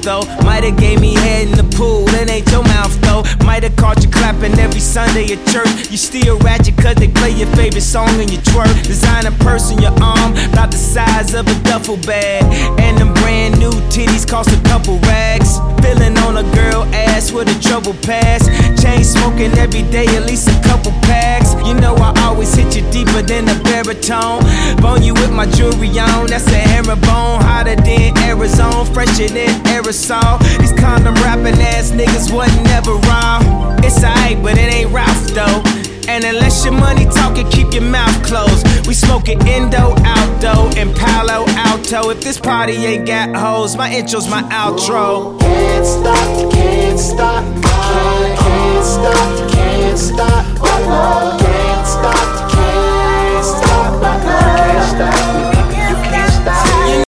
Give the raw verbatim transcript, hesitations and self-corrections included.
though. Might've gave me head in the pool, it ain't your mouth though. Might've caught you clapping every Sunday at church. You still ratchet cause they play your favorite song and you twerk. Designer purse in your arm, about the size of a duffel bag. And them brand new titties cost a couple rags. Feeling on a girl ass with a trouble pass. Chain smoking every day, at least a couple packs. You know I always hit you deeper than a baritone. Bone you with my jewelry on, that's a herringbone. Hotter than Arizona, fresher than aerosol. These condom rapping ass niggas wasn't never raw. It's alright, but it ain't Ralph though. And unless your money talking, keep your mouth closed. We smoking Indo, Aldo, and Palo Alto. If this party ain't got hoes, my intro's my outro. Can't stop, can't stop, I can't stop.